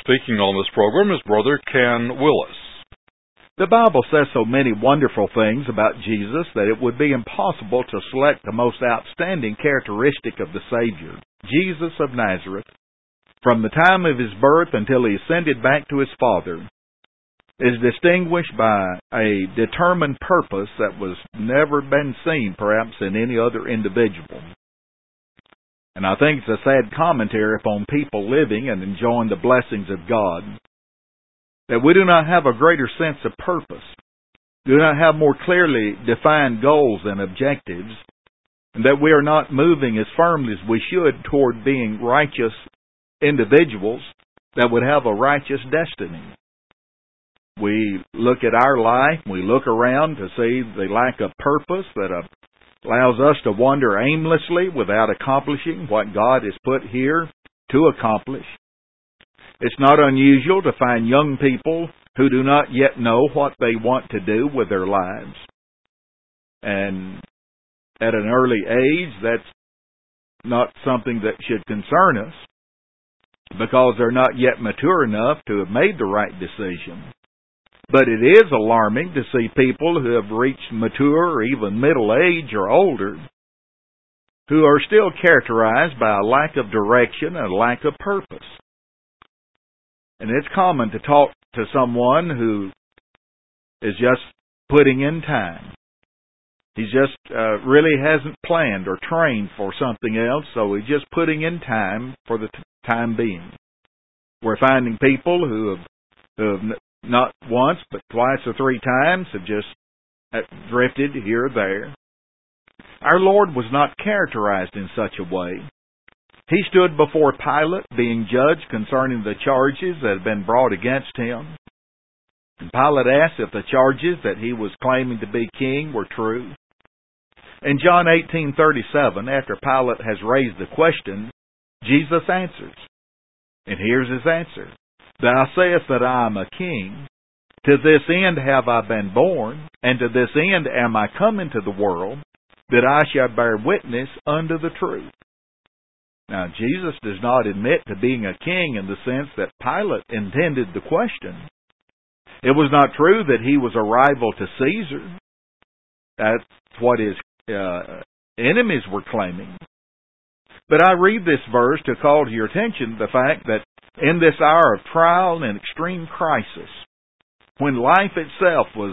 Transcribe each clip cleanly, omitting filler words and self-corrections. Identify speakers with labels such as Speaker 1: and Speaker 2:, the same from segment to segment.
Speaker 1: Speaking on this program is Brother Ken Willis.
Speaker 2: The Bible says so many wonderful things about Jesus that it would be impossible to select the most outstanding characteristic of the Savior, Jesus of Nazareth, from the time of His birth until He ascended back to His Father, is distinguished by a determined purpose that was never been seen perhaps in any other individual. And I think it's a sad commentary upon people living and enjoying the blessings of God, that we do not have a greater sense of purpose, do not have more clearly defined goals and objectives, and that we are not moving as firmly as we should toward being righteous individuals that would have a righteous destiny. We look at our life, we look around to see the lack of purpose that allows us to wander aimlessly without accomplishing what God has put here to accomplish. It's not unusual to find young people who do not yet know what they want to do with their lives. And at an early age, that's not something that should concern us, because they're not yet mature enough to have made the right decision. But it is alarming to see people who have reached mature or even middle age or older who are still characterized by a lack of direction and a lack of purpose. And it's common to talk to someone who is just putting in time. He just really hasn't planned or trained for something else, so he's just putting in time for the time being. We're finding people who have not once, but twice or three times have just drifted here or there. Our Lord was not characterized in such a way. He stood before Pilate, being judged concerning the charges that had been brought against him. And Pilate asked if the charges that he was claiming to be king were true. In John 18:37, after Pilate has raised the question, Jesus answers. And here's his answer. Thou sayest that I am a king. To this end have I been born, and to this end am I come into the world, that I shall bear witness unto the truth. Now, Jesus does not admit to being a king in the sense that Pilate intended the question. It was not true that he was a rival to Caesar. That's what his enemies were claiming. But I read this verse to call to your attention the fact that in this hour of trial and extreme crisis, when life itself was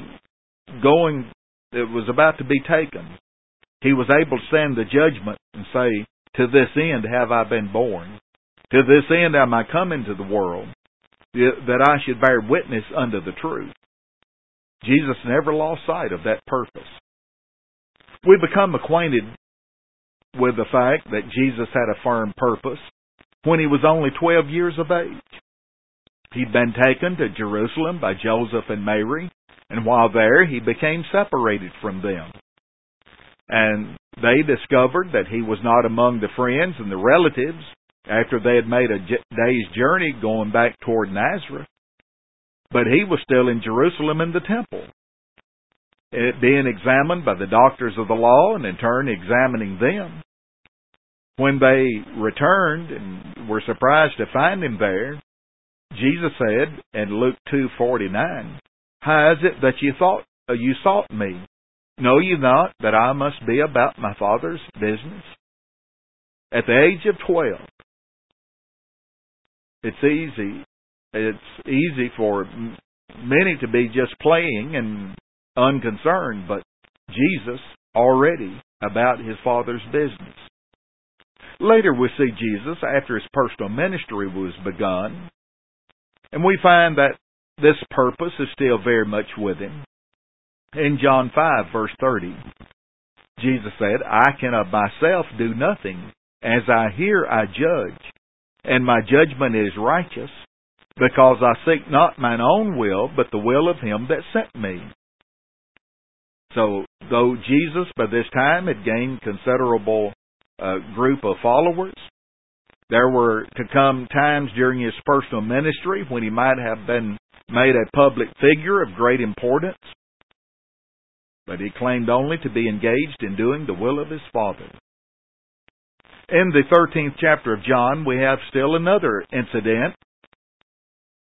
Speaker 2: it was about to be taken, he was able to stand the judgment and say, to this end have I been born. To this end am I come into the world, that I should bear witness unto the truth. Jesus never lost sight of that purpose. We become acquainted with the fact that Jesus had a firm purpose when he was only 12 years of age. He'd been taken to Jerusalem by Joseph and Mary, and while there he became separated from them. And they discovered that he was not among the friends and the relatives after they had made a day's journey going back toward Nazareth. But he was still in Jerusalem in the temple, it being examined by the doctors of the law and in turn examining them. When they returned and were surprised to find him there, Jesus said in Luke 2:49, How is it that you sought me? Know you not that I must be about my Father's business? At the age of 12, it's easy for many to be just playing and unconcerned, but Jesus already about his Father's business. Later we see Jesus after his personal ministry was begun, and we find that this purpose is still very much with him. In John 5, verse 30, Jesus said, I can of myself do nothing. As I hear, I judge, and my judgment is righteous, because I seek not mine own will, but the will of him that sent me. So, though Jesus by this time had gained considerable group of followers, there were to come times during his personal ministry when he might have been made a public figure of great importance. But he claimed only to be engaged in doing the will of his Father. In the 13th chapter of John, we have still another incident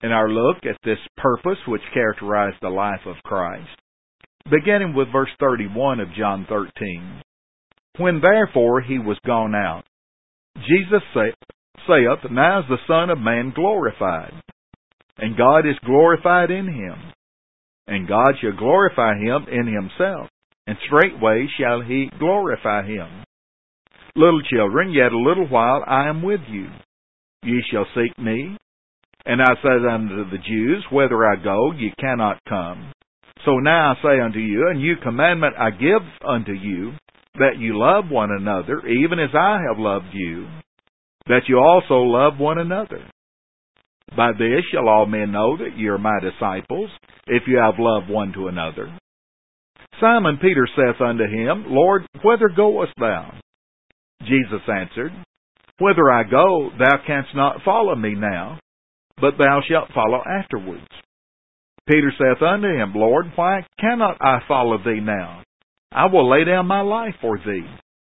Speaker 2: in our look at this purpose which characterized the life of Christ, beginning with verse 31 of John 13. When therefore he was gone out, Jesus saith, Now is the Son of Man glorified, and God is glorified in him, and God shall glorify him in himself, and straightway shall he glorify him. Little children, yet a little while I am with you. Ye shall seek me. And I said unto the Jews, Whither I go, ye cannot come. So now I say unto you, a new commandment I give unto you, that you love one another, even as I have loved you, that you also love one another. By this shall all men know that ye are my disciples, if you have love one to another. Simon Peter saith unto him, Lord, whither goest thou? Jesus answered, Whither I go, thou canst not follow me now, but thou shalt follow afterwards. Peter saith unto him, Lord, why cannot I follow thee now? I will lay down my life for thee.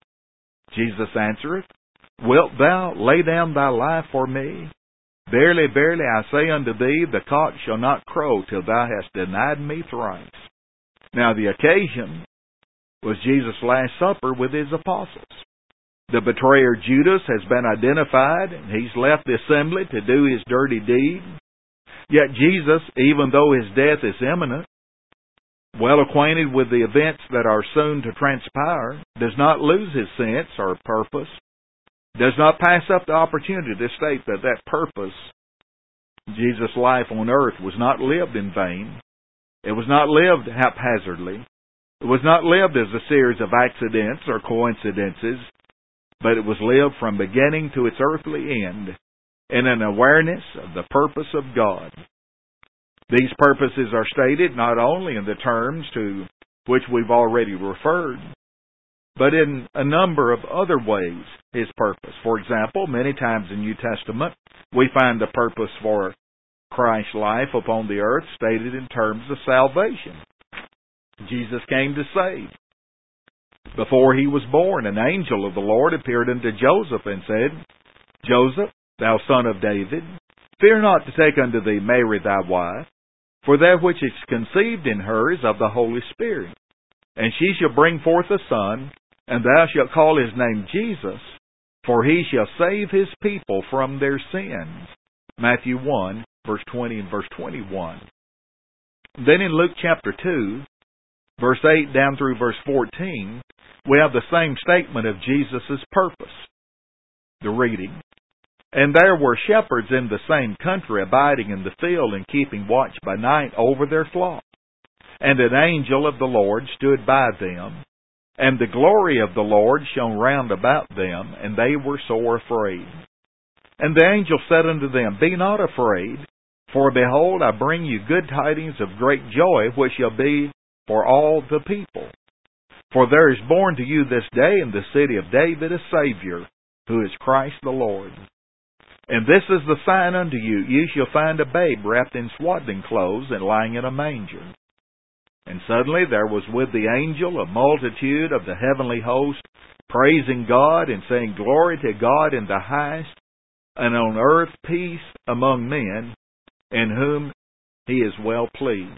Speaker 2: Jesus answereth, Wilt thou lay down thy life for me? Verily, verily, I say unto thee, the cock shall not crow till thou hast denied me thrice. Now the occasion was Jesus' Last Supper with his apostles. The betrayer Judas has been identified, and he's left the assembly to do his dirty deed. Yet Jesus, even though his death is imminent, well acquainted with the events that are soon to transpire, does not lose his sense or purpose, does not pass up the opportunity to state that that purpose, Jesus' life on earth, was not lived in vain. It was not lived haphazardly. It was not lived as a series of accidents or coincidences, but it was lived from beginning to its earthly end in an awareness of the purpose of God. These purposes are stated not only in the terms to which we've already referred, but in a number of other ways, his purpose. For example, many times in the New Testament, we find the purpose for Christ's life upon the earth stated in terms of salvation. Jesus came to save. Before he was born, an angel of the Lord appeared unto Joseph and said, Joseph, thou son of David, fear not to take unto thee Mary thy wife, for that which is conceived in her is of the Holy Spirit. And she shall bring forth a son, and thou shalt call his name Jesus, for he shall save his people from their sins. Matthew 1, verse 20 and verse 21. Then in Luke chapter 2, verse 8 down through verse 14, we have the same statement of Jesus' purpose. The reading. And there were shepherds in the same country abiding in the field and keeping watch by night over their flock. And an angel of the Lord stood by them, and the glory of the Lord shone round about them, and they were sore afraid. And the angel said unto them, Be not afraid, for behold, I bring you good tidings of great joy, which shall be for all the people. For there is born to you this day in the city of David a Savior, who is Christ the Lord. And this is the sign unto you, ye shall find a babe wrapped in swaddling clothes and lying in a manger. And suddenly there was with the angel a multitude of the heavenly host, praising God and saying, Glory to God in the highest, and on earth peace among men, in whom he is well pleased.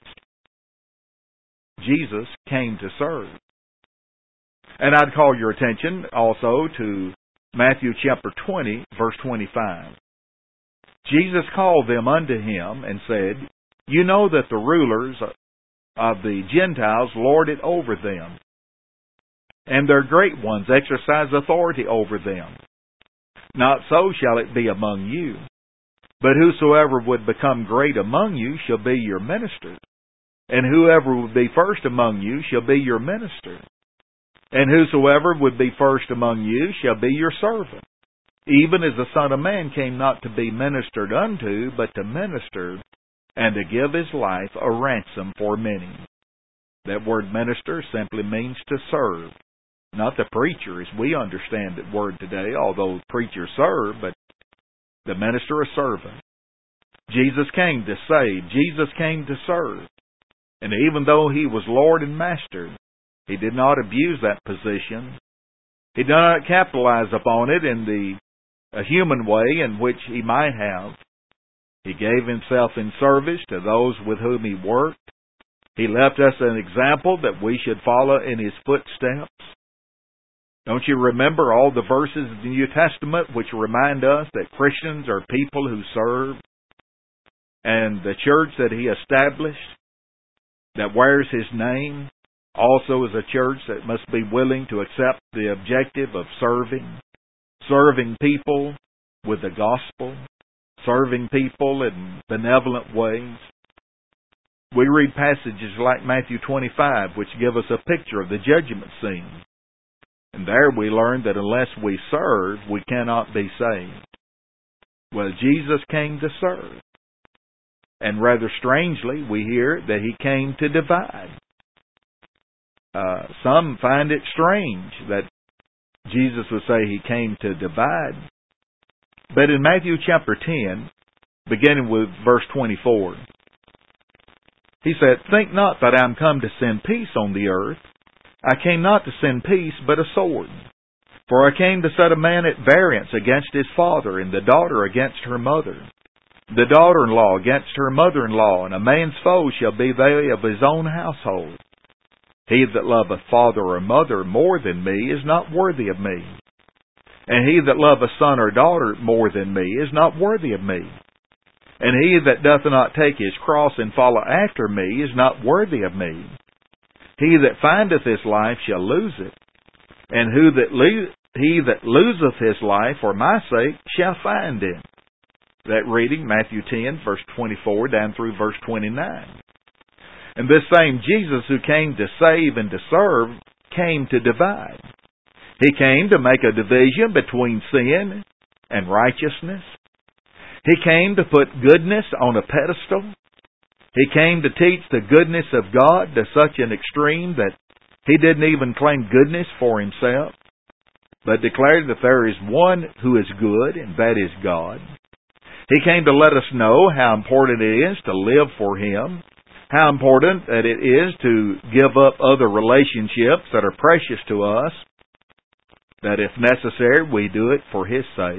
Speaker 2: Jesus came to serve. And I'd call your attention also to Matthew chapter 20, verse 25. Jesus called them unto him and said, You know that the rulers of the Gentiles lord it over them, and their great ones exercise authority over them. Not so shall it be among you. But whosoever would become great among you shall be your minister. And whoever would be first among you shall be your minister. And whosoever would be first among you shall be your servant. Even as the Son of Man came not to be ministered unto, but to minister, and to give his life a ransom for many. That word minister simply means to serve. Not the preacher as we understand that word today, although preachers serve, but the minister a servant. Jesus came to save. Jesus came to serve. And even though he was Lord and Master, he did not abuse that position. He did not capitalize upon it in a human way in which he might have. He gave Himself in service to those with whom He worked. He left us an example that we should follow in His footsteps. Don't you remember all the verses in the New Testament which remind us that Christians are people who serve? And the church that He established, that wears His name, also is a church that must be willing to accept the objective of serving people with the gospel, serving people in benevolent ways. We read passages like Matthew 25, which give us a picture of the judgment scene. And there we learn that unless we serve, we cannot be saved. Well, Jesus came to serve. And rather strangely, we hear that He came to divide. Some find it strange that Jesus would say He came to divide. But in Matthew chapter 10, beginning with verse 24, He said, "Think not that I am come to send peace on the earth. I came not to send peace, but a sword. For I came to set a man at variance against his father, and the daughter against her mother, the daughter-in-law against her mother-in-law, and a man's foes shall be they of his own household. He that loveth father or mother more than me is not worthy of me. And he that loveth son or daughter more than me is not worthy of me. And he that doth not take his cross and follow after me is not worthy of me. He that findeth his life shall lose it, and he that loseth his life for my sake shall find it." That reading, Matthew 10, verse 24, down through verse 29. And this same Jesus who came to save and to serve came to divide. He came to make a division between sin and righteousness. He came to put goodness on a pedestal. He came to teach the goodness of God to such an extreme that He didn't even claim goodness for Himself, but declared that there is one who is good, and that is God. He came to let us know how important it is to live for Him, how important that it is to give up other relationships that are precious to us, that if necessary we do it for His sake.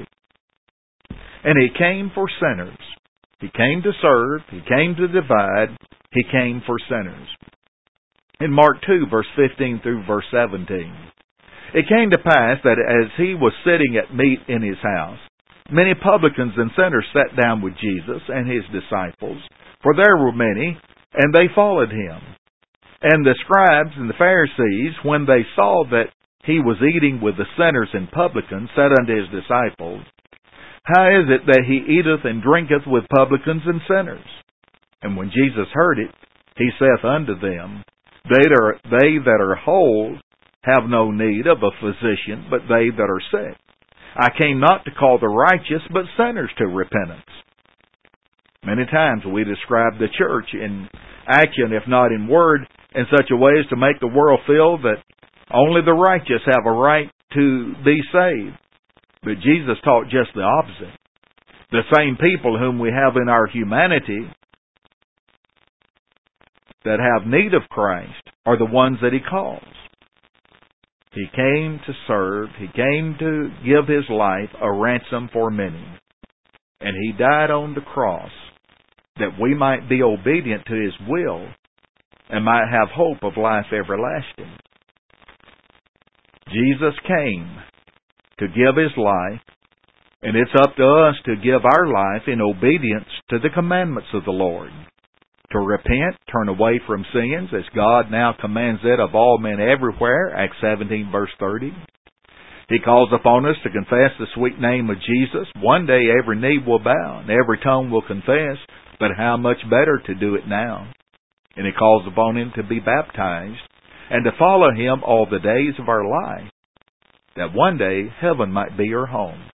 Speaker 2: And He came for sinners. He came to serve. He came to divide. He came for sinners. In Mark 2, verse 15 through verse 17, "It came to pass that as He was sitting at meat in His house, many publicans and sinners sat down with Jesus and His disciples, for there were many, and they followed Him. And the scribes and the Pharisees, when they saw that He was eating with the sinners and publicans, said unto His disciples, How is it that He eateth and drinketh with publicans and sinners? And when Jesus heard it, He saith unto them, They that are whole have no need of a physician, but they that are sick. I came not to call the righteous, but sinners to repentance." Many times we describe the church in action, if not in word, in such a way as to make the world feel that only the righteous have a right to be saved. But Jesus taught just the opposite. The same people whom we have in our humanity that have need of Christ are the ones that He calls. He came to serve. He came to give His life a ransom for many. And He died on the cross that we might be obedient to His will and might have hope of life everlasting. Jesus came to give His life, and it's up to us to give our life in obedience to the commandments of the Lord. To repent, turn away from sins, as God now commands it of all men everywhere, Acts 17, verse 30. He calls upon us to confess the sweet name of Jesus. One day every knee will bow, and every tongue will confess, but how much better to do it now. And He calls upon Him to be baptized, and to follow Him all the days of our life, that one day heaven might be our home.